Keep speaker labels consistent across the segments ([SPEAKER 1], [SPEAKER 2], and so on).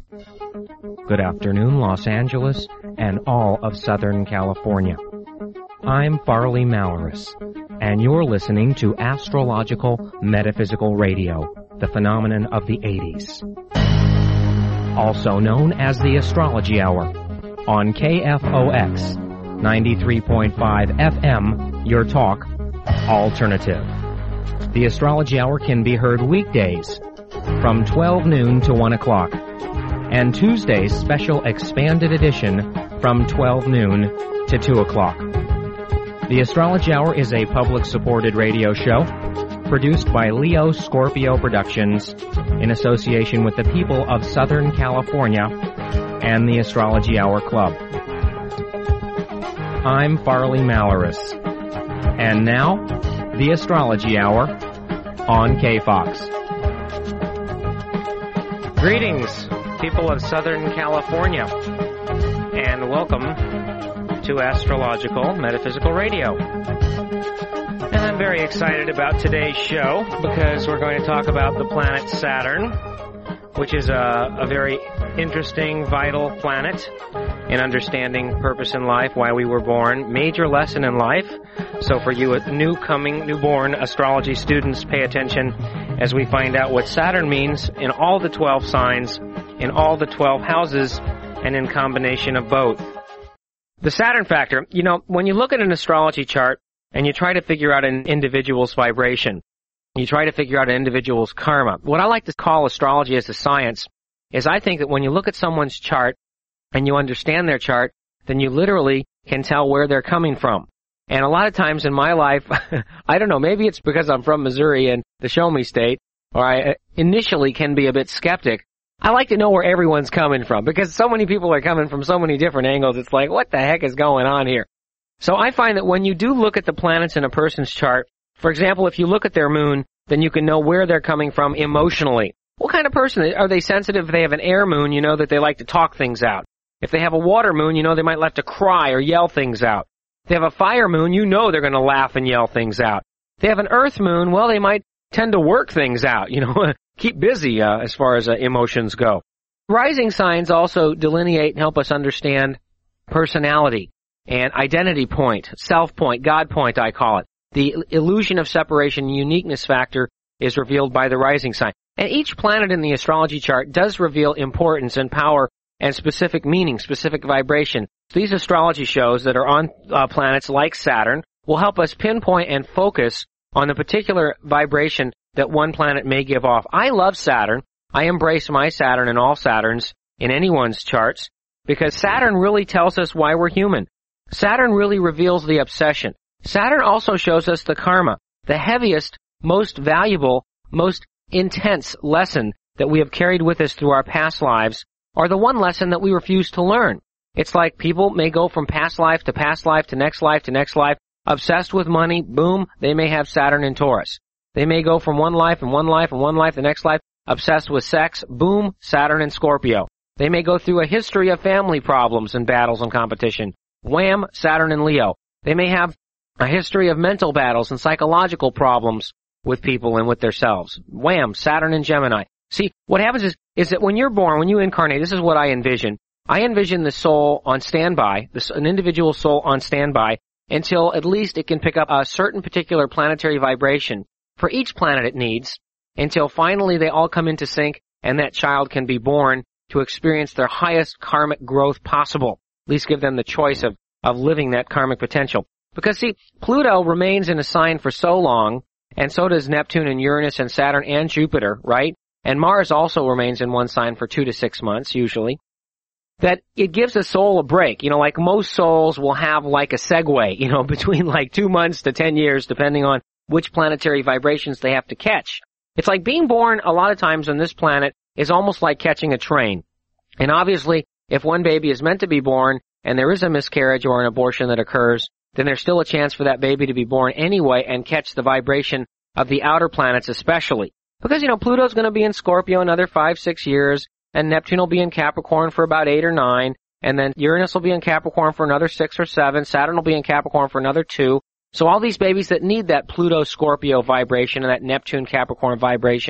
[SPEAKER 1] Good afternoon, Los Angeles, and all of Southern California. I'm Farley Malaris, and you're listening to Astrological Metaphysical Radio, the phenomenon of the 80s. Also known as the Astrology Hour, on KFOX 93.5 FM, your talk, alternative. The Astrology Hour can be heard weekdays from 12 noon to 1 o'clock, and Tuesday's special expanded edition from 12 noon to 2 o'clock. The Astrology Hour is a public-supported radio show produced by Leo Scorpio Productions in association with the people of Southern California and the Astrology Hour Club. I'm Farley Malaris, and now, the Astrology Hour on KFOX. Greetings, people of Southern California, and welcome to Astrological Metaphysical Radio. And I'm very excited about today's show because we're going to talk about the planet Saturn, which is a very interesting, vital planet in understanding purpose in life, why we were born, major lesson in life. So for you newborn astrology students, pay attention as we find out what Saturn means in all the 12 signs, in all the 12 houses, and in combination of both. The Saturn factor, when you look at an astrology chart and you try to figure out an individual's vibration, you try to figure out an individual's karma. What I like to call astrology as a science is I think that when you look at someone's chart and you understand their chart, then you literally can tell where they're coming from. And a lot of times in my life, I don't know, maybe it's because I'm from Missouri and the Show Me State, or I initially can be a bit skeptic. I like to know where everyone's coming from because so many people are coming from so many different angles. It's like, what the heck is going on here? So I find that when you do look at the planets in a person's chart, for example, if you look at their moon, then you can know where they're coming from emotionally. What kind of person? Are they sensitive? If they have an air moon, you know that they like to talk things out. If they have a water moon, you know they might like to cry or yell things out. If they have a fire moon, you know they're going to laugh and yell things out. If they have an earth moon, well, they might tend to work things out, keep busy as far as emotions go. Rising signs also delineate and help us understand personality and identity point, self point, God point, I call it. The illusion of separation, uniqueness factor is revealed by the rising sign. And each planet in the astrology chart does reveal importance and power and specific meaning, specific vibration. These astrology shows that are on planets like Saturn will help us pinpoint and focus on the particular vibration that one planet may give off. I love Saturn. I embrace my Saturn and all Saturns in anyone's charts because Saturn really tells us why we're human. Saturn really reveals the obsession. Saturn also shows us the karma, the heaviest, most valuable, most intense lesson that we have carried with us through our past lives, or the one lesson that we refuse to learn. It's like people may go from past life to past life to next life to next life, obsessed with money, boom, they may have Saturn in Taurus. They may go from one life and one life and one life to next life, obsessed with sex, boom, Saturn in Scorpio. They may go through a history of family problems and battles and competition, wham, Saturn in Leo. They may have a history of mental battles and psychological problems with people and with themselves, wham, Saturn in Gemini. See, what happens is that when you're born, when you incarnate, this is what I envision. I envision the soul on standby, an individual soul on standby, until at least it can pick up a certain particular planetary vibration for each planet it needs, until finally they all come into sync and that child can be born to experience their highest karmic growth possible. At least give them the choice of living that karmic potential. Because see, Pluto remains in a sign for so long, and so does Neptune and Uranus and Saturn and Jupiter, right? And Mars also remains in one sign for 2 to 6 months, usually. That it gives a soul a break. Like most souls will have like a segue, between like 2 months to 10 years, depending on which planetary vibrations they have to catch. It's like being born a lot of times on this planet is almost like catching a train. And obviously, if one baby is meant to be born and there is a miscarriage or an abortion that occurs, then there's still a chance for that baby to be born anyway and catch the vibration of the outer planets especially. Because, Pluto's going to be in Scorpio another 5-6 years, and Neptune will be in Capricorn for about 8 or 9, and then Uranus will be in Capricorn for another 6 or 7, Saturn will be in Capricorn for another 2. So all these babies that need that Pluto-Scorpio vibration and that Neptune-Capricorn vibration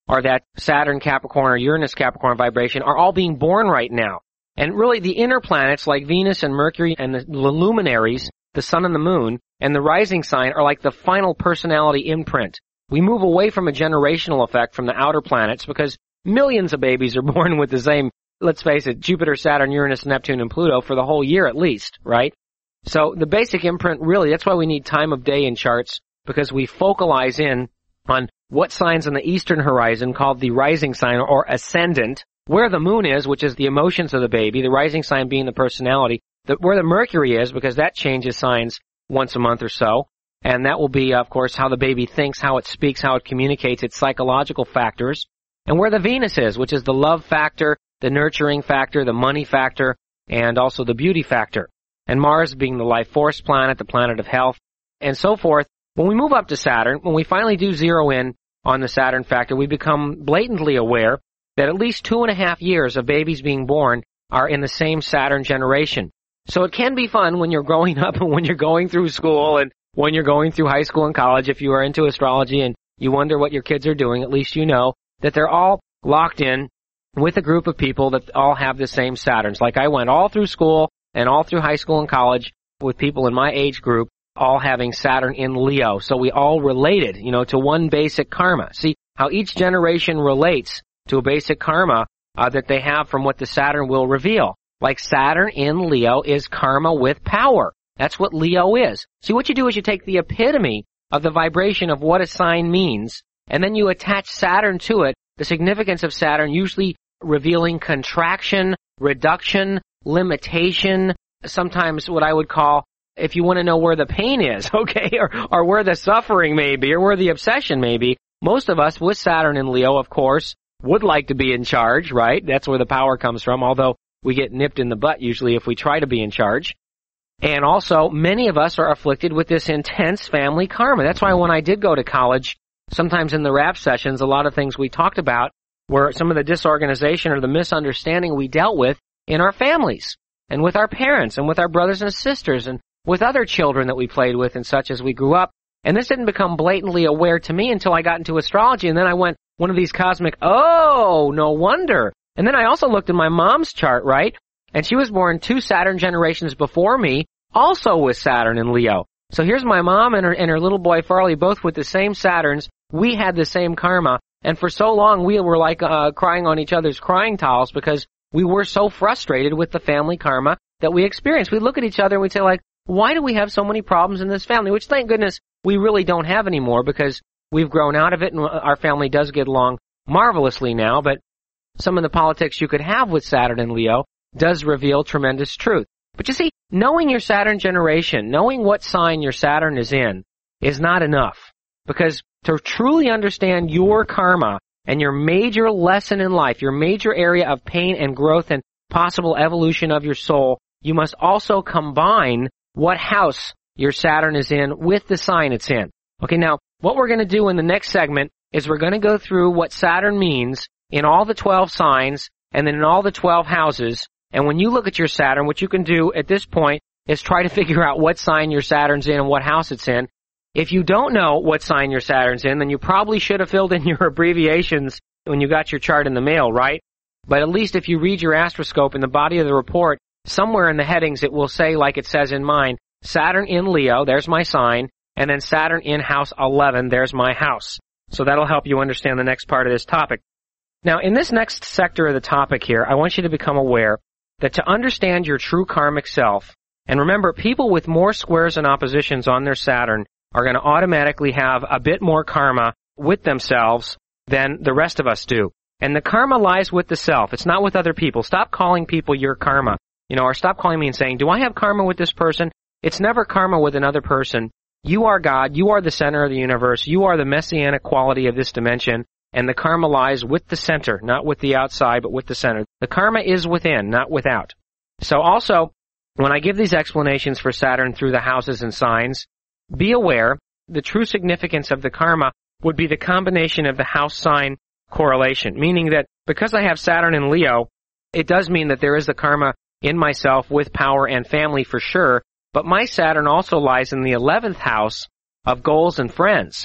[SPEAKER 1] or that Saturn Capricorn or Uranus Capricorn vibration are all being born right now. And really the inner planets like Venus and Mercury and the luminaries, the sun and the moon, and the rising sign are like the final personality imprint. We move away from a generational effect from the outer planets because millions of babies are born with the same, let's face it, Jupiter, Saturn, Uranus, Neptune, and Pluto for the whole year at least, right? So the basic imprint really, that's why we need time of day in charts, because we focalize in on what signs on the eastern horizon called the rising sign or ascendant, where the moon is, which is the emotions of the baby, the rising sign being the personality, where the Mercury is, because that changes signs once a month or so, and that will be, of course, how the baby thinks, how it speaks, how it communicates, its psychological factors, and where the Venus is, which is the love factor, the nurturing factor, the money factor, and also the beauty factor, and Mars being the life force planet, the planet of health, and so forth. When we move up to Saturn, when we finally do zero in on the Saturn factor, we become blatantly aware that at least 2.5 years of babies being born are in the same Saturn generation. So it can be fun when you're growing up and when you're going through school and when you're going through high school and college. If you are into astrology and you wonder what your kids are doing, at least you know that they're all locked in with a group of people that all have the same Saturns. Like I went all through school and all through high school and college with people in my age group all having Saturn in Leo. So we all related, to one basic karma. See how each generation relates to a basic karma that they have from what the Saturn will reveal. Like Saturn in Leo is karma with power. That's what Leo is. See, what you do is you take the epitome of the vibration of what a sign means, and then you attach Saturn to it, the significance of Saturn usually revealing contraction, reduction, limitation, sometimes what I would call, if you want to know where the pain is, okay, or where the suffering may be, or where the obsession may be. Most of us with Saturn in Leo, of course, would like to be in charge, right? That's where the power comes from, although we get nipped in the butt usually if we try to be in charge. And also, many of us are afflicted with this intense family karma. That's why when I did go to college, sometimes in the rap sessions, a lot of things we talked about were some of the disorganization or the misunderstanding we dealt with in our families and with our parents and with our brothers and sisters and with other children that we played with and such as we grew up. And this didn't become blatantly aware to me until I got into astrology, and then I went one of these cosmic, oh, no wonder. And then I also looked at my mom's chart, right? And she was born 2 Saturn generations before me, also with Saturn in Leo. So here's my mom and her little boy Farley, both with the same Saturns. We had the same karma, and for so long we were like crying on each other's crying towels because we were so frustrated with the family karma that we experienced. We'd look at each other and we'd say, like, why do we have so many problems in this family? Which, thank goodness, we really don't have anymore because we've grown out of it and our family does get along marvelously now. But some of the politics you could have with Saturn and Leo does reveal tremendous truth. But you see, knowing your Saturn generation, knowing what sign your Saturn is in, is not enough. Because to truly understand your karma and your major lesson in life, your major area of pain and growth and possible evolution of your soul, you must also combine what house your Saturn is in with the sign it's in. Okay, now, what we're going to do in the next segment is we're going to go through what Saturn means in all the 12 signs and then in all the 12 houses. And when you look at your Saturn, what you can do at this point is try to figure out what sign your Saturn's in and what house it's in. If you don't know what sign your Saturn's in, then you probably should have filled in your abbreviations when you got your chart in the mail, right? But at least if you read your astroscope in the body of the report, somewhere in the headings it will say, like it says in mine, Saturn in Leo, there's my sign, and then Saturn in house 11, there's my house. So that'll help you understand the next part of this topic. Now, in this next sector of the topic here, I want you to become aware that to understand your true karmic self, and remember, people with more squares and oppositions on their Saturn are going to automatically have a bit more karma with themselves than the rest of us do. And the karma lies with the self. It's not with other people. Stop calling people your karma. Or stop calling me and saying, do I have karma with this person? It's never karma with another person. You are God. You are the center of the universe. You are the messianic quality of this dimension. And the karma lies with the center, not with the outside, but with the center. The karma is within, not without. So also, when I give these explanations for Saturn through the houses and signs, be aware the true significance of the karma would be the combination of the house sign correlation, meaning that because I have Saturn in Leo, it does mean that there is the karma in myself with power and family for sure, but my Saturn also lies in the 11th house of goals and friends.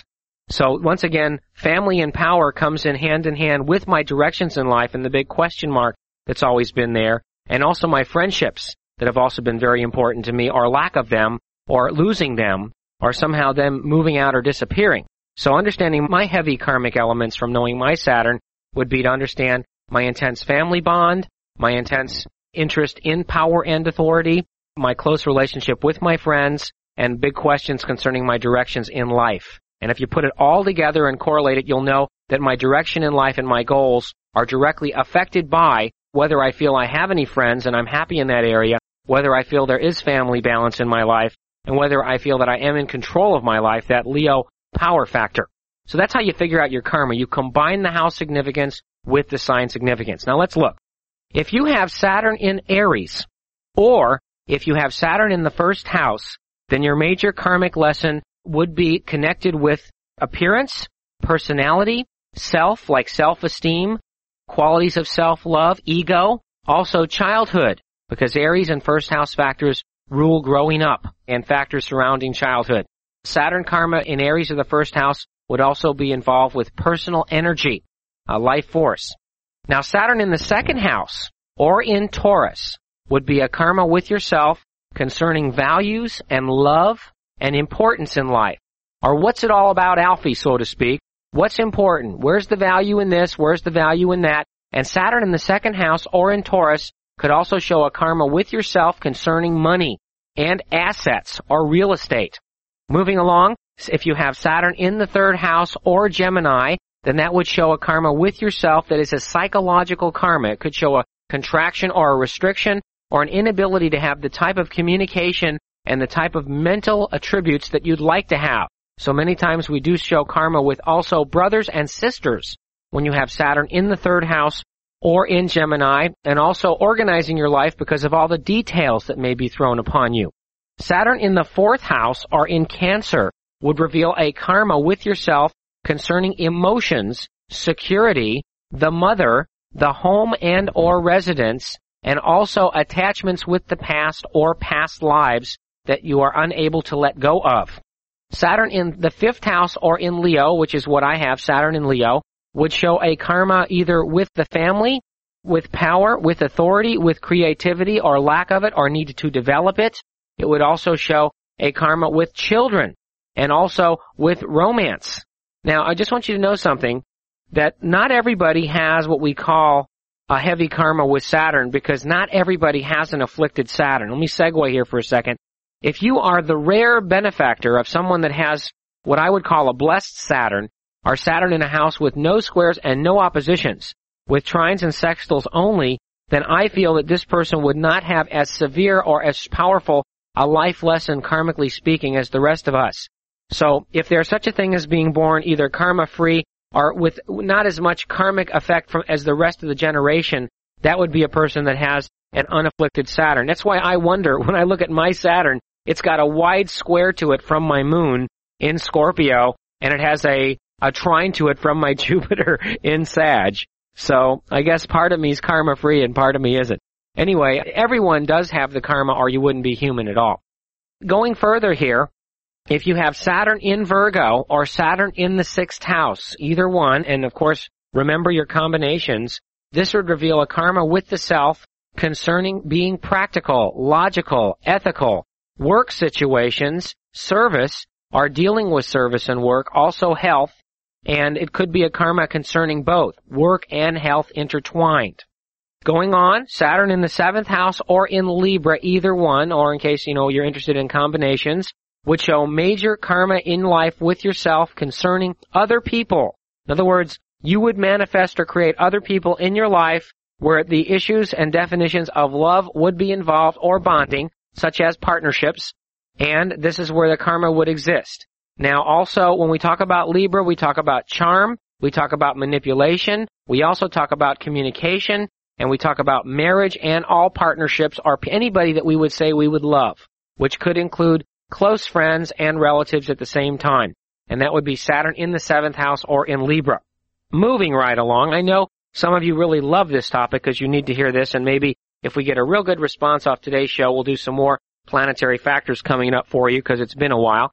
[SPEAKER 1] So once again, family and power comes in hand with my directions in life and the big question mark that's always been there, and also my friendships that have also been very important to me, or lack of them, or losing them, or somehow them moving out or disappearing. So understanding my heavy karmic elements from knowing my Saturn would be to understand my intense family bond, my intense interest in power and authority, my close relationship with my friends, and big questions concerning my directions in life. And if you put it all together and correlate it, you'll know that my direction in life and my goals are directly affected by whether I feel I have any friends and I'm happy in that area, whether I feel there is family balance in my life, and whether I feel that I am in control of my life, that Leo power factor. So that's how you figure out your karma. You combine the house significance with the sign significance. Now let's look. If you have Saturn in Aries, or if you have Saturn in the first house, then your major karmic lesson would be connected with appearance, personality, self, like self-esteem, qualities of self-love, ego, also childhood, because Aries and first house factors rule growing up and factors surrounding childhood. Saturn karma in Aries of the first house would also be involved with personal energy, life force. Now Saturn in the second house, or in Taurus, would be a karma with yourself concerning values and love and importance in life. Or what's it all about, Alfie, so to speak? What's important? Where's the value in this? Where's the value in that? And Saturn in the second house or in Taurus could also show a karma with yourself concerning money and assets or real estate. Moving along, if you have Saturn in the third house or Gemini, then that would show a karma with yourself that is a psychological karma. It could show a contraction or a restriction or an inability to have the type of communication and the type of mental attributes that you'd like to have. So many times we do show karma with also brothers and sisters when you have Saturn in the third house or in Gemini, and also organizing your life because of all the details that may be thrown upon you. Saturn in the fourth house or in Cancer would reveal a karma with yourself concerning emotions, security, the mother, the home and or residence, and also attachments with the past or past lives that you are unable to let go of. Saturn in the fifth house or in Leo, which is what I have, Saturn in Leo, would show a karma either with the family, with power, with authority, with creativity or lack of it or need to develop it. It would also show a karma with children and also with romance. Now, I just want you to know something, that not everybody has what we call a heavy karma with Saturn, because not everybody has an afflicted Saturn. Let me segue here for a second. If you are the rare benefactor of someone that has what I would call a blessed Saturn, or Saturn in a house with no squares and no oppositions, with trines and sextiles only, then I feel that this person would not have as severe or as powerful a life lesson, karmically speaking, as the rest of us. So if there's such a thing as being born either karma-free or with not as much karmic effect as the rest of the generation, that would be a person that has an unafflicted Saturn. That's why I wonder, when I look at my Saturn, it's got a wide square to it from my moon in Scorpio, and it has a trine to it from my Jupiter in Sag. So I guess part of me is karma-free and part of me isn't. Anyway, everyone does have the karma or you wouldn't be human at all. Going further here, if you have Saturn in Virgo or Saturn in the sixth house, either one, and of course, remember your combinations, this would reveal a karma with the self concerning being practical, logical, ethical, work situations, service, or dealing with service and work, also health, and it could be a karma concerning both, work and health intertwined. Going on, Saturn in the seventh house or in Libra, either one, or in case, you're interested in combinations, would show major karma in life with yourself concerning other people. In other words, you would manifest or create other people in your life where the issues and definitions of love would be involved or bonding, such as partnerships, and this is where the karma would exist. Now also, when we talk about Libra, we talk about charm, we talk about manipulation, we also talk about communication, and we talk about marriage, and all partnerships are anybody that we would say we would love, which could include close friends and relatives at the same time. And that would be Saturn in the seventh house or in Libra. Moving right along, I know some of you really love this topic because you need to hear this, and maybe if we get a real good response off today's show, we'll do some more planetary factors coming up for you because it's been a while.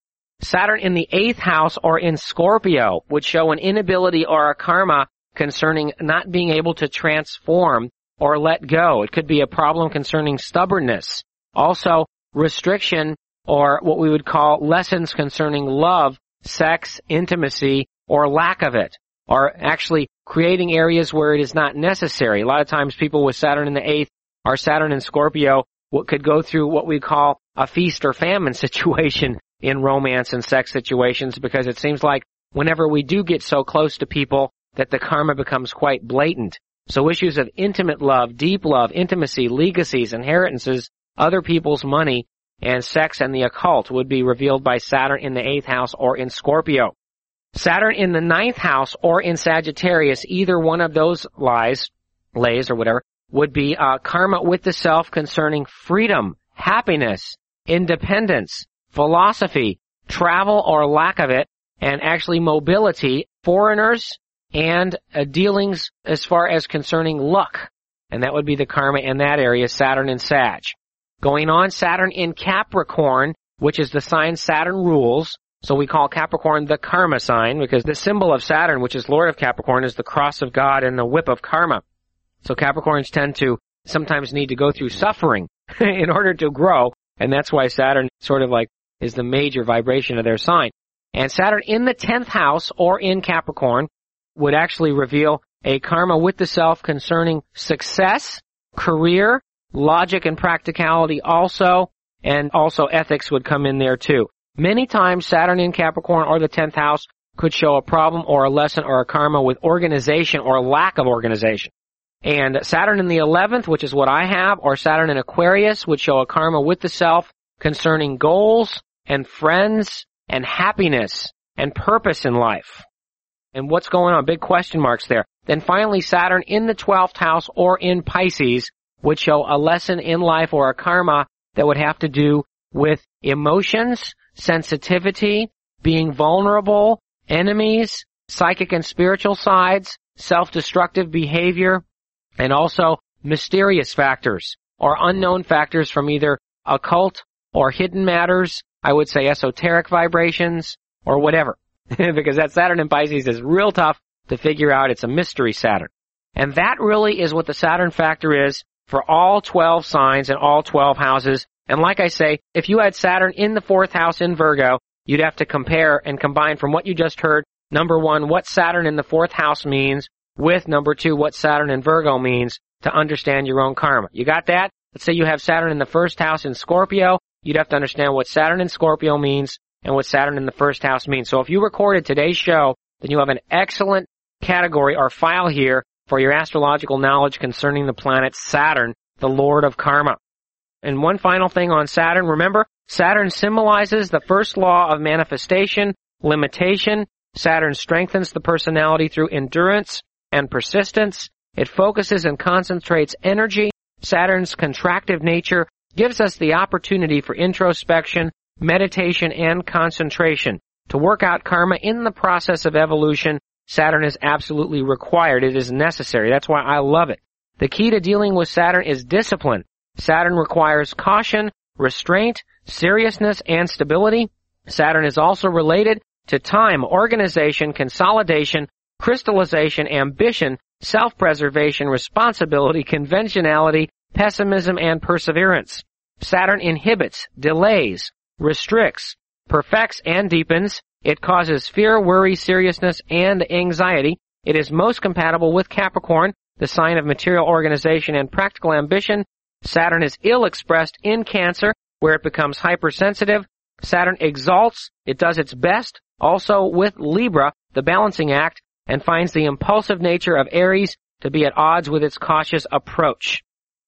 [SPEAKER 1] Saturn in the 8th house or in Scorpio would show an inability or a karma concerning not being able to transform or let go. It could be a problem concerning stubbornness. Also, restriction or what we would call lessons concerning love, sex, intimacy, or lack of it. Or actually creating areas where it is not necessary. A lot of times people with Saturn in the 8th or Saturn in Scorpio could go through what we call a feast or famine situation in romance and sex situations, because it seems like whenever we do get so close to people that the karma becomes quite blatant. So issues of intimate love, deep love, intimacy, legacies, inheritances, other people's money, and sex and the occult would be revealed by Saturn in the 8th house or in Scorpio. Saturn in the 9th house or in Sagittarius, either one of those lays or whatever, would be karma with the self concerning freedom, happiness, independence, philosophy, travel or lack of it, and actually mobility, foreigners, and dealings as far as concerning luck. And that would be the karma in that area, Saturn in Sag. Going on, Saturn in Capricorn, which is the sign Saturn rules. So we call Capricorn the karma sign, because the symbol of Saturn, which is Lord of Capricorn, is the cross of God and the whip of karma. So Capricorns tend to sometimes need to go through suffering in order to grow, and that's why Saturn sort of like is the major vibration of their sign. And Saturn in the 10th house or in Capricorn would actually reveal a karma with the self concerning success, career, logic and practicality also, and also ethics would come in there too. Many times Saturn in Capricorn or the 10th house could show a problem or a lesson or a karma with organization or lack of organization. And Saturn in the 11th, which is what I have, or Saturn in Aquarius would show a karma with the self concerning goals and friends and happiness and purpose in life. And what's going on? Big question marks there. Then finally, Saturn in the 12th house or in Pisces would show a lesson in life or a karma that would have to do with emotions, sensitivity, being vulnerable, enemies, psychic and spiritual sides, self-destructive behavior, and also mysterious factors or unknown factors from either occult or hidden matters, I would say esoteric vibrations or whatever. Because that Saturn in Pisces is real tough to figure out. It's a mystery Saturn. And that really is what the Saturn factor is for all 12 signs and all 12 houses. And like I say, if you had Saturn in the 4th house in Virgo, you'd have to compare and combine from what you just heard, number 1, what Saturn in the 4th house means, with number 2, what Saturn in Virgo means to understand your own karma. You got that? Let's say you have Saturn in the 1st house in Scorpio. You'd have to understand what Saturn in Scorpio means and what Saturn in the 1st house means. So if you recorded today's show, then you have an excellent category or file here for your astrological knowledge concerning the planet Saturn, the Lord of Karma. And one final thing on Saturn, remember, Saturn symbolizes the first law of manifestation, limitation. Saturn strengthens the personality through endurance and persistence. It focuses and concentrates energy. Saturn's contractive nature gives us the opportunity for introspection, meditation, and concentration. To work out karma in the process of evolution, Saturn is absolutely required. It is necessary. That's why I love it. The key to dealing with Saturn is discipline. Saturn requires caution, restraint, seriousness, and stability. Saturn is also related to time, organization, consolidation, crystallization, ambition, self-preservation, responsibility, conventionality, pessimism, and perseverance. Saturn inhibits, delays, restricts, perfects, and deepens. It causes fear, worry, seriousness, and anxiety. It is most compatible with Capricorn, the sign of material organization and practical ambition. Saturn is ill-expressed in Cancer, where it becomes hypersensitive. Saturn exalts, it does its best, also with Libra, the balancing act, and finds the impulsive nature of Aries to be at odds with its cautious approach.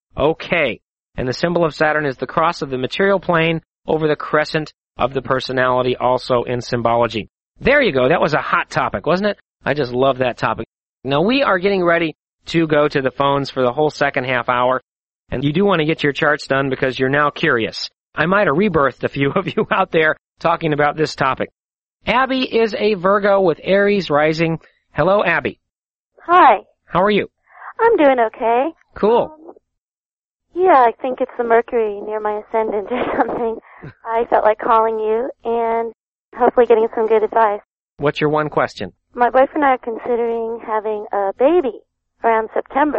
[SPEAKER 1] Okay, and the symbol of Saturn is the cross of the material plane over the crescent of the personality, also in symbology. There you go, that was a hot topic, wasn't it? I just love that topic. Now we are getting ready to go to the phones for the whole second half hour, and you do want to get your charts done because you're now curious. I might have rebirthed a few of you out there talking about this topic. Abby is a Virgo with Aries rising. Hello, Abby.
[SPEAKER 2] Hi.
[SPEAKER 1] How are you?
[SPEAKER 2] I'm doing okay.
[SPEAKER 1] Cool.
[SPEAKER 2] Yeah, I think it's the Mercury near my ascendant or something. I felt like calling you, and hopefully getting some good advice.
[SPEAKER 1] What's your one question?
[SPEAKER 2] My boyfriend and I are considering having a baby around September.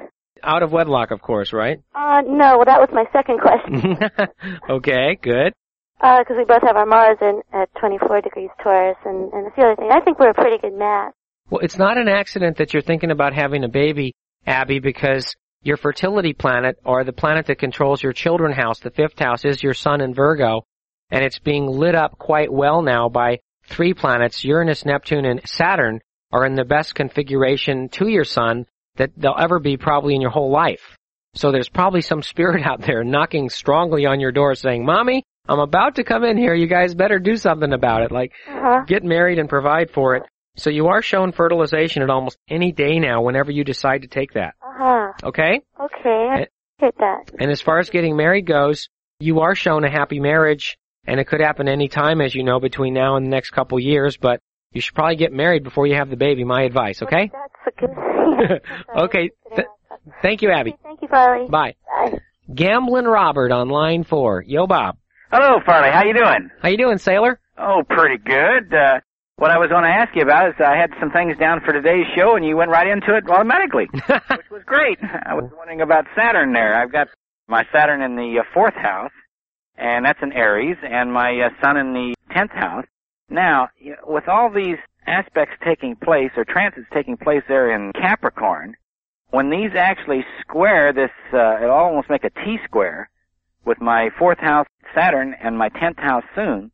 [SPEAKER 1] Out of wedlock, of course, right?
[SPEAKER 2] No, well, that was my second question.
[SPEAKER 1] Okay, good.
[SPEAKER 2] Because we both have our Mars at 24 degrees Taurus and a few other things. I think we're a pretty good match.
[SPEAKER 1] Well, it's not an accident that you're thinking about having a baby, Abby, because your fertility planet, or the planet that controls your children house, the 5th house, is your sun in Virgo, and it's being lit up quite well now by 3 planets. Uranus, Neptune, and Saturn are in the best configuration to your sun that they'll ever be probably in your whole life. So there's probably some spirit out there knocking strongly on your door saying, Mommy, I'm about to come in here. You guys better do something about it. Like, get married and provide for it. So you are shown fertilization at almost any day now whenever you decide to take that. Okay?
[SPEAKER 2] Okay, I get that.
[SPEAKER 1] And as far as getting married goes, you are shown a happy marriage, and it could happen any time, as you know, between now and the next couple years, but you should probably get married before you have the baby, my advice, okay?
[SPEAKER 2] That's a good thing.
[SPEAKER 1] Okay. Thank you, Abby.
[SPEAKER 2] Thank you, Farley.
[SPEAKER 1] Bye.
[SPEAKER 2] Bye.
[SPEAKER 1] Gamblin' Robert on line 4. Yo, Bob.
[SPEAKER 3] Hello, Farley. How you doing?
[SPEAKER 1] How you doing, sailor?
[SPEAKER 3] Oh, pretty good. What I was going to ask you about is I had some things down for today's show, and you went right into it automatically, which was great. I was wondering about Saturn there. I've got my Saturn in the 4th house, and that's in Aries, and my Sun in the 10th house. Now, with all these aspects taking place, or transits taking place there in Capricorn, when these actually square this, it'll almost make a T-square with my 4th house Saturn and my 10th house Sun.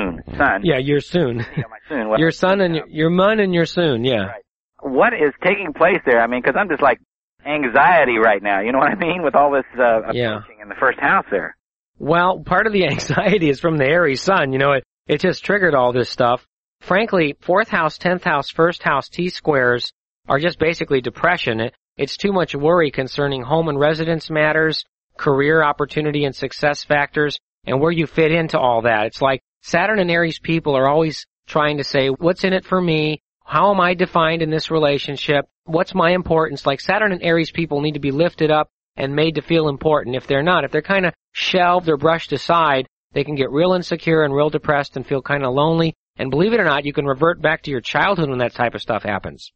[SPEAKER 1] Yeah, your Sun.
[SPEAKER 3] Yeah, my Sun. Well,
[SPEAKER 1] your Sun and your Mun and your Sun, yeah.
[SPEAKER 3] Right. What is taking place there? I mean, because I'm just like anxiety right now, you know what I mean, with all this approaching in the 1st house there.
[SPEAKER 1] Well, part of the anxiety is from the Aries Sun. You know, it just triggered all this stuff. Frankly, 4th house, 10th house, 1st house T-squares are just basically depression. It's too much worry concerning home and residence matters, career opportunity and success factors, and where you fit into all that. It's like Saturn and Aries people are always trying to say, what's in it for me? How am I defined in this relationship? What's my importance? Like Saturn and Aries people need to be lifted up and made to feel important. If they're not, if they're kind of shelved or brushed aside, they can get real insecure and real depressed and feel kind of lonely. And believe it or not, you can revert back to your childhood when that type of stuff happens.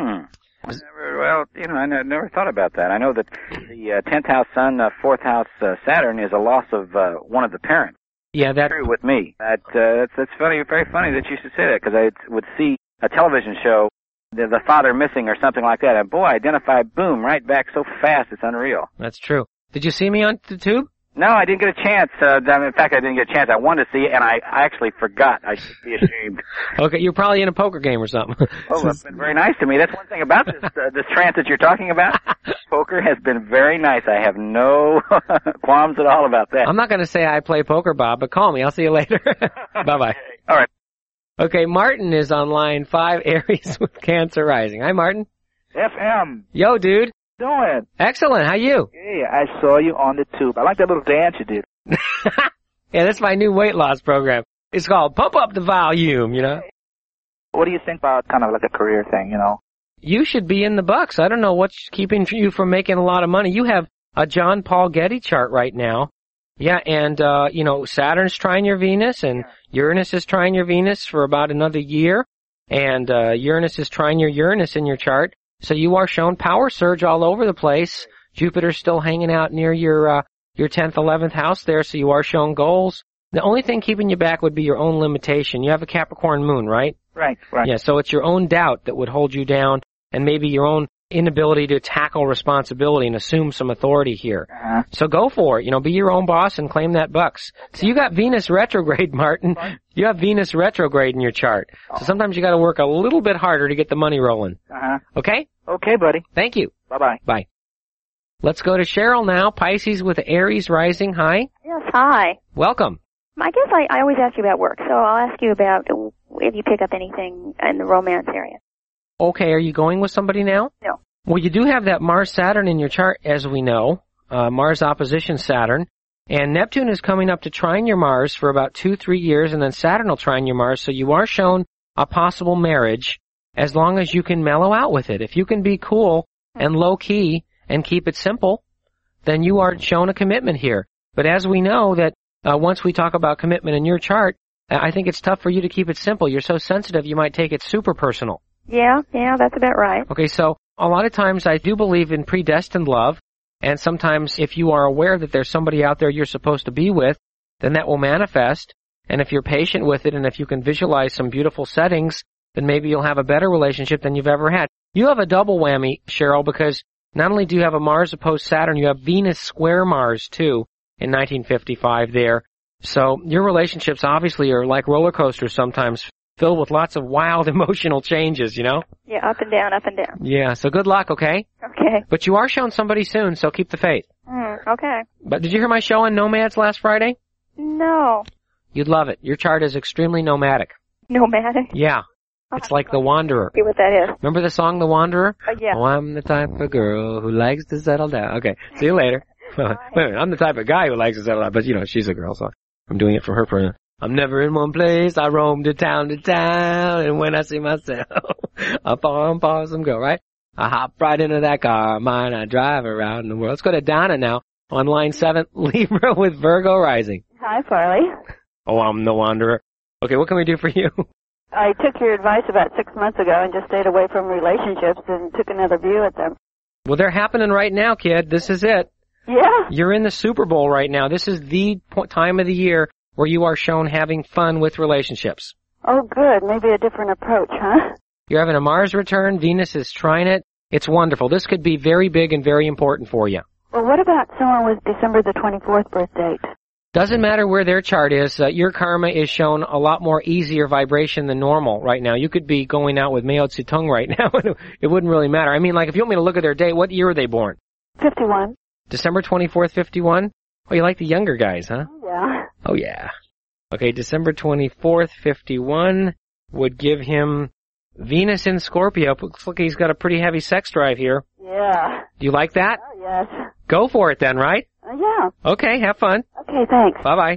[SPEAKER 3] Well, you know, I never thought about that. I know that the 10th house Sun, 4th house Saturn is a loss of one of the parents.
[SPEAKER 1] Yeah, that's
[SPEAKER 3] true with me. That's funny, very funny that you should say that, because I would see a television show, the father missing or something like that, and boy, identify, boom, right back so fast, it's unreal.
[SPEAKER 1] That's true. Did you see me on the tube?
[SPEAKER 3] No, I didn't get a chance. In fact, I didn't get a chance. I wanted to see it, and I actually forgot. I should be ashamed.
[SPEAKER 1] Okay, you're probably in a poker game or something.
[SPEAKER 3] Oh, that's been very nice to me. That's one thing about this transit you're talking about. Poker has been very nice. I have no qualms at all about that.
[SPEAKER 1] I'm not going to say I play poker, Bob, but call me. I'll see you later. Bye-bye.
[SPEAKER 3] All right.
[SPEAKER 1] Okay, Martin is on line 5, Aries with Cancer rising. Hi, Martin.
[SPEAKER 4] FM.
[SPEAKER 1] Yo, dude.
[SPEAKER 4] Doing?
[SPEAKER 1] Excellent. How you?
[SPEAKER 4] Hey, I saw you on the tube. I like that little dance you did.
[SPEAKER 1] Yeah, that's my new weight loss program. It's called Pump Up the Volume, you know?
[SPEAKER 4] What do you think about kind of like a career thing, you know?
[SPEAKER 1] You should be in the bucks. I don't know what's keeping you from making a lot of money. You have a John Paul Getty chart right now. Yeah, and, you know, Saturn's trying your Venus, and Uranus is trying your Venus for about another year, and Uranus is trying your Uranus in your chart. So you are shown power surge all over the place. Jupiter's still hanging out near your 10th, 11th house there, so you are shown goals. The only thing keeping you back would be your own limitation. You have a Capricorn moon, right?
[SPEAKER 4] Right.
[SPEAKER 1] Yeah, so it's your own doubt that would hold you down, and maybe your own inability to tackle responsibility and assume some authority here. So go for it. You know, be your own boss and claim that bucks. So you got Venus retrograde, Martin. You have Venus retrograde in your chart. So sometimes you got to work a little bit harder to get the money rolling. Okay?
[SPEAKER 4] Okay, buddy.
[SPEAKER 1] Thank you.
[SPEAKER 4] Bye-bye.
[SPEAKER 1] Bye. Let's go to Cheryl now. Pisces with Aries rising. Hi.
[SPEAKER 5] Yes, hi.
[SPEAKER 1] Welcome.
[SPEAKER 5] I guess I always ask you about work, so I'll ask you about if you pick up anything in the romance area.
[SPEAKER 1] Okay, are you going with somebody now?
[SPEAKER 5] No.
[SPEAKER 1] Well, you do have that Mars-Saturn in your chart, as we know. Mars opposition Saturn. And Neptune is coming up to trine your Mars for about 2-3 years, and then Saturn will trine your Mars, so you are shown a possible marriage as long as you can mellow out with it. If you can be cool and low-key and keep it simple, then you are shown a commitment here. But as we know that once we talk about commitment in your chart, I think it's tough for you to keep it simple. You're so sensitive, you might take it super personal.
[SPEAKER 5] Yeah, that's about right.
[SPEAKER 1] Okay, so a lot of times I do believe in predestined love, and sometimes if you are aware that there's somebody out there you're supposed to be with, then that will manifest, and if you're patient with it and if you can visualize some beautiful settings, then maybe you'll have a better relationship than you've ever had. You have a double whammy, Cheryl, because not only do you have a Mars opposed Saturn, you have Venus square Mars, too, in 1955 there. So your relationships obviously are like roller coasters sometimes, filled with lots of wild emotional changes, you know?
[SPEAKER 5] Yeah, up and down, up and down.
[SPEAKER 1] Yeah, so good luck, okay?
[SPEAKER 5] Okay.
[SPEAKER 1] But you are showing somebody soon, so keep the faith.
[SPEAKER 5] Okay.
[SPEAKER 1] But did you hear my show on nomads last Friday?
[SPEAKER 5] No.
[SPEAKER 1] You'd love it. Your chart is extremely nomadic.
[SPEAKER 5] Nomadic?
[SPEAKER 1] Yeah. It's like The Wanderer.
[SPEAKER 5] See what that is.
[SPEAKER 1] Remember the song The Wanderer?
[SPEAKER 5] Yeah.
[SPEAKER 1] Oh, I'm the type of girl who likes to settle down. Okay, see you later. Wait a minute, I'm the type of guy who likes to settle down, but you know, she's a girl, so I'm doing it from her point. I'm never in one place, I roam to town, and when I see myself, up on Possum Go, right? I hop right into that car of mine, I drive around the world. Let's go to Donna now, on line 7, Libra with Virgo rising.
[SPEAKER 6] Hi, Farley.
[SPEAKER 1] Oh, I'm the Wanderer. Okay, what can we do for you?
[SPEAKER 6] I took your advice about 6 months ago and just stayed away from relationships and took another view at them.
[SPEAKER 1] Well, they're happening right now, kid. This is it.
[SPEAKER 6] Yeah.
[SPEAKER 1] You're in the Super Bowl right now. This is the time of the year where you are shown having fun with relationships.
[SPEAKER 6] Oh, good. Maybe a different approach, huh?
[SPEAKER 1] You're having a Mars return. Venus is trying it. It's wonderful. This could be very big and very important for you.
[SPEAKER 6] Well, what about someone with December the 24th birth date?
[SPEAKER 1] Doesn't matter where their chart is. Your karma is shown a lot more easier vibration than normal right now. You could be going out with Mao Zedong right now. It wouldn't really matter. I mean, like, if you want me to look at their date, what year were they born?
[SPEAKER 6] 51.
[SPEAKER 1] December 24th, 51? Oh, you like the younger guys, huh?
[SPEAKER 6] Yeah.
[SPEAKER 1] Oh, yeah. Okay, December 24th, 51 would give him Venus in Scorpio. Looks like he's got a pretty heavy sex drive here.
[SPEAKER 6] Yeah.
[SPEAKER 1] Do you like that?
[SPEAKER 6] Oh, yes.
[SPEAKER 1] Go for it then, right?
[SPEAKER 6] Yeah.
[SPEAKER 1] Okay, have fun.
[SPEAKER 6] Okay, thanks.
[SPEAKER 1] Bye-bye.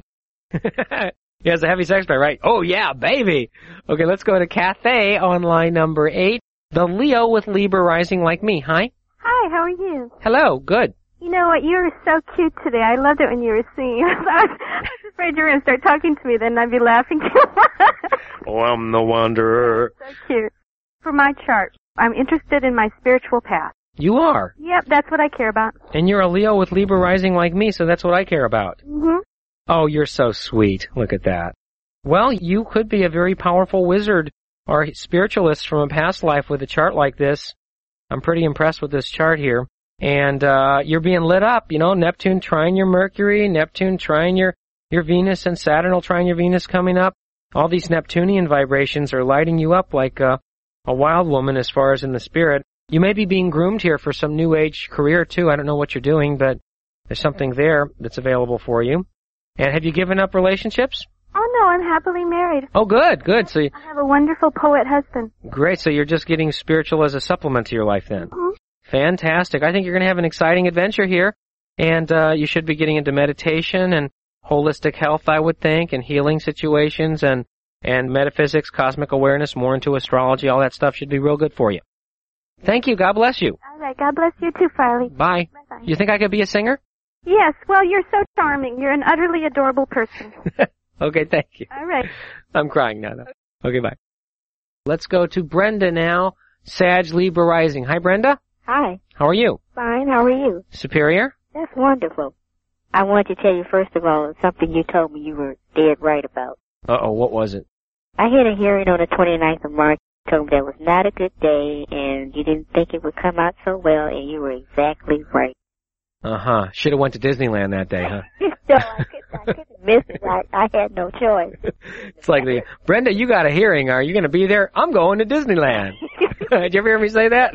[SPEAKER 1] He has a heavy sex drive, right? Oh, yeah, baby. Okay, let's go to Cathay on line number 8. The Leo with Libra rising like me. Hi.
[SPEAKER 2] Hi, how are you?
[SPEAKER 1] Hello, good.
[SPEAKER 2] You know what, you were so cute today. I loved it when you were singing. I was afraid you were going to start talking to me, then I'd be laughing too much.
[SPEAKER 1] Oh, I'm the Wanderer.
[SPEAKER 2] So cute. For my chart, I'm interested in my spiritual path.
[SPEAKER 1] You are.
[SPEAKER 2] Yep, that's what I care about.
[SPEAKER 1] And you're a Leo with Libra rising like me, so that's what I care about.
[SPEAKER 2] Mm-hmm.
[SPEAKER 1] Oh, you're so sweet. Look at that. Well, you could be a very powerful wizard or spiritualist from a past life with a chart like this. I'm pretty impressed with this chart here. And you're being lit up, you know, Neptune trine your Mercury, Neptune trine your Venus, and Saturn will trine your Venus coming up. All these Neptunian vibrations are lighting you up like a wild woman as far as in the spirit. You may be being groomed here for some new age career too. I don't know what you're doing, but there's something there that's available for you. And have you given up relationships?
[SPEAKER 2] Oh no, I'm happily married.
[SPEAKER 1] Oh, good. So
[SPEAKER 2] I have a wonderful poet husband.
[SPEAKER 1] Great. So you're just getting spiritual as a supplement to your life then.
[SPEAKER 2] Mm-hmm.
[SPEAKER 1] Fantastic. I think you're going to have an exciting adventure here. And you should be getting into meditation and holistic health, I would think, and healing situations and metaphysics, cosmic awareness, more into astrology. All that stuff should be real good for you. Thank you. God bless you.
[SPEAKER 2] All right, God bless you too, Farley.
[SPEAKER 1] Bye.
[SPEAKER 2] Bye-bye.
[SPEAKER 1] You think I could be a singer?
[SPEAKER 2] Yes, well, you're so charming. You're an utterly adorable person.
[SPEAKER 1] Okay, thank you.
[SPEAKER 2] All right.
[SPEAKER 1] I'm crying now. Okay, bye. Let's go to Brenda now. Sag Libra rising. Hi, Brenda.
[SPEAKER 7] Hi.
[SPEAKER 1] How are you?
[SPEAKER 7] Fine. How are you?
[SPEAKER 1] Superior?
[SPEAKER 7] That's wonderful. I wanted to tell you, first of all, something you told me you were dead right about.
[SPEAKER 1] Uh-oh, what was it?
[SPEAKER 7] I had a hearing on the 29th of March. You told me that was not a good day, and you didn't think it would come out so well, and you were exactly right.
[SPEAKER 1] Uh-huh. Should have went to Disneyland that day, huh?
[SPEAKER 7] No, I couldn't miss it. I had no choice.
[SPEAKER 1] It's like, Brenda, you got a hearing. Are you going to be there? I'm going to Disneyland. Did you ever hear me say that?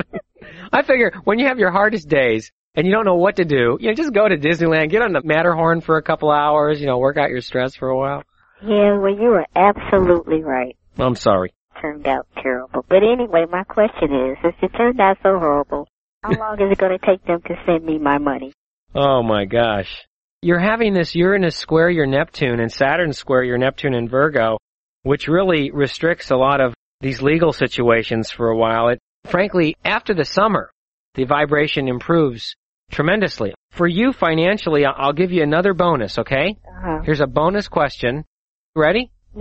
[SPEAKER 1] I figure when you have your hardest days and you don't know what to do, just go to Disneyland, get on the Matterhorn for a couple hours, work out your stress for a while.
[SPEAKER 7] Yeah, well, you were absolutely right.
[SPEAKER 1] I'm sorry.
[SPEAKER 7] Turned out terrible. But anyway, my question is, since it turned out so horrible, how long is it going to take them to send me my money?
[SPEAKER 1] Oh, my gosh. You're having this Uranus square your Neptune and Saturn square your Neptune in Virgo, which really restricts a lot of these legal situations for a while. Frankly, after the summer, the vibration improves tremendously. For you financially, I'll give you another bonus, okay?
[SPEAKER 7] Uh-huh.
[SPEAKER 1] Here's a bonus question. Ready?
[SPEAKER 7] Yes.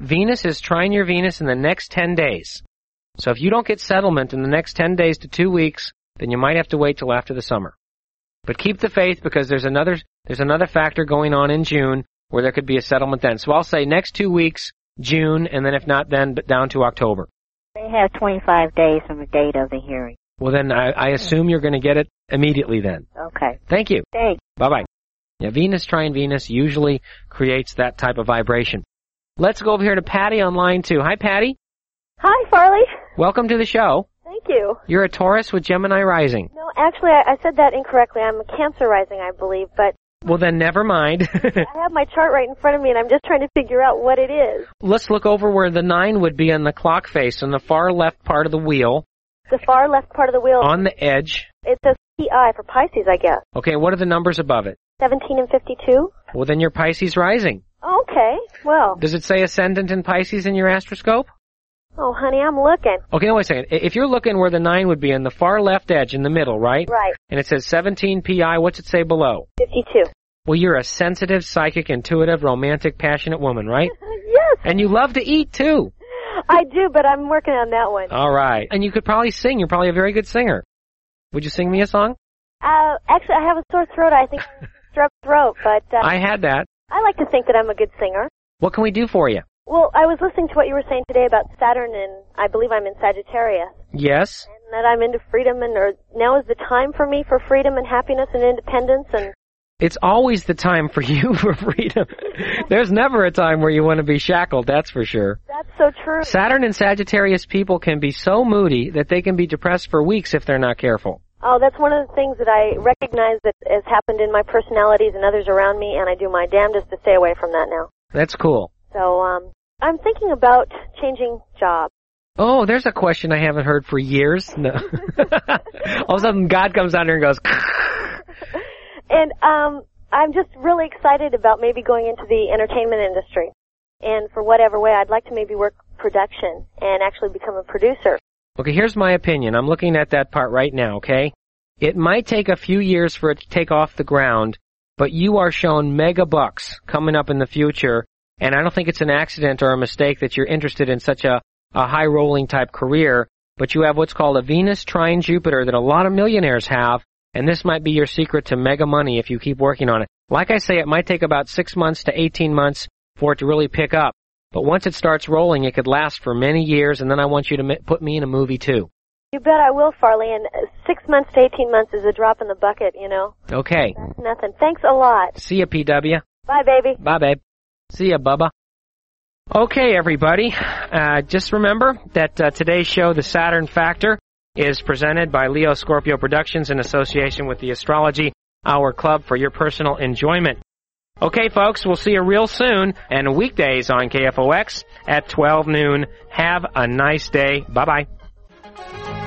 [SPEAKER 1] Venus is trine your Venus in the next 10 days. So if you don't get settlement in the next 10 days to 2 weeks, then you might have to wait till after the summer. But keep the faith, because there's another factor going on in June where there could be a settlement then. So I'll say next 2 weeks, June, and then if not then, down to October.
[SPEAKER 7] They have 25 days from the date of the hearing.
[SPEAKER 1] Well, then I assume you're going to get it immediately then.
[SPEAKER 7] Okay.
[SPEAKER 1] Thank you.
[SPEAKER 7] Thanks.
[SPEAKER 1] Bye-bye. Yeah, Venus trine Venus usually creates that type of vibration. Let's go over here to Patty on line 2. Hi, Patty.
[SPEAKER 8] Hi, Farley.
[SPEAKER 1] Welcome to the show.
[SPEAKER 8] Thank you.
[SPEAKER 1] You're a Taurus with Gemini rising.
[SPEAKER 8] No, actually, I said that incorrectly. I'm a Cancer rising, I believe, but...
[SPEAKER 1] Well, then never mind.
[SPEAKER 8] I have my chart right in front of me, and I'm just trying to figure out what it is.
[SPEAKER 1] Let's look over where the 9 would be on the clock face on the far left part of the wheel.
[SPEAKER 8] The far left part of the wheel.
[SPEAKER 1] On the edge.
[SPEAKER 8] It says PI for Pisces, I guess.
[SPEAKER 1] Okay, what are the numbers above it?
[SPEAKER 8] 17 and 52.
[SPEAKER 1] Well, then you're Pisces rising.
[SPEAKER 8] Okay, well.
[SPEAKER 1] Does it say ascendant in Pisces in your astroscope?
[SPEAKER 8] Oh, honey, I'm looking.
[SPEAKER 1] Okay, wait a second. If you're looking where the 9 would be in the far left edge in the middle, right?
[SPEAKER 8] Right.
[SPEAKER 1] And it says 17 PI, what's it say below?
[SPEAKER 8] 52.
[SPEAKER 1] Well, you're a sensitive, psychic, intuitive, romantic, passionate woman, right?
[SPEAKER 8] Yes.
[SPEAKER 1] And you love to eat, too.
[SPEAKER 8] I do, but I'm working on that one.
[SPEAKER 1] All right. And you could probably sing. You're probably a very good singer. Would you sing me a song?
[SPEAKER 8] Actually, I have a sore throat. I think I have a strep throat, but...
[SPEAKER 1] I had that.
[SPEAKER 8] I like to think that I'm a good singer.
[SPEAKER 1] What can we do for you?
[SPEAKER 8] Well, I was listening to what you were saying today about Saturn, and I believe I'm in Sagittarius.
[SPEAKER 1] Yes.
[SPEAKER 8] And that I'm into freedom, and now is the time for me for freedom and happiness and independence, and...
[SPEAKER 1] It's always the time for you for freedom. There's never a time where you want to be shackled, that's for sure.
[SPEAKER 8] That's so true.
[SPEAKER 1] Saturn and Sagittarius people can be so moody that they can be depressed for weeks if they're not careful.
[SPEAKER 8] Oh, that's one of the things that I recognize that has happened in my personalities and others around me, and I do my damnedest to stay away from that now.
[SPEAKER 1] That's cool.
[SPEAKER 8] So, I'm thinking about changing jobs.
[SPEAKER 1] Oh, there's a question I haven't heard for years. No. All of a sudden, God comes down here and goes...
[SPEAKER 8] And I'm just really excited about maybe going into the entertainment industry. And for whatever way, I'd like to maybe work production and actually become a producer.
[SPEAKER 1] Okay, here's my opinion. I'm looking at that part right now, okay? It might take a few years for it to take off the ground, but you are shown mega bucks coming up in the future, and I don't think it's an accident or a mistake that you're interested in such a high-rolling type career, but you have what's called a Venus trine Jupiter that a lot of millionaires have, and this might be your secret to mega money if you keep working on it. Like I say, it might take about 6 months to 18 months for it to really pick up. But once it starts rolling, it could last for many years, and then I want you to put me in a movie, too.
[SPEAKER 8] You bet I will, Farley, and 6 months to 18 months is a drop in the bucket, you know.
[SPEAKER 1] Okay.
[SPEAKER 8] That's nothing. Thanks a lot.
[SPEAKER 1] See ya, PW.
[SPEAKER 8] Bye, baby.
[SPEAKER 1] Bye, babe. See ya, Bubba. Okay, everybody. Just remember that today's show, The Saturn Factor, is presented by Leo Scorpio Productions in association with the Astrology Hour Club for your personal enjoyment. Okay, folks, we'll see you real soon, and weekdays on KFOX at 12 noon. Have a nice day. Bye-bye.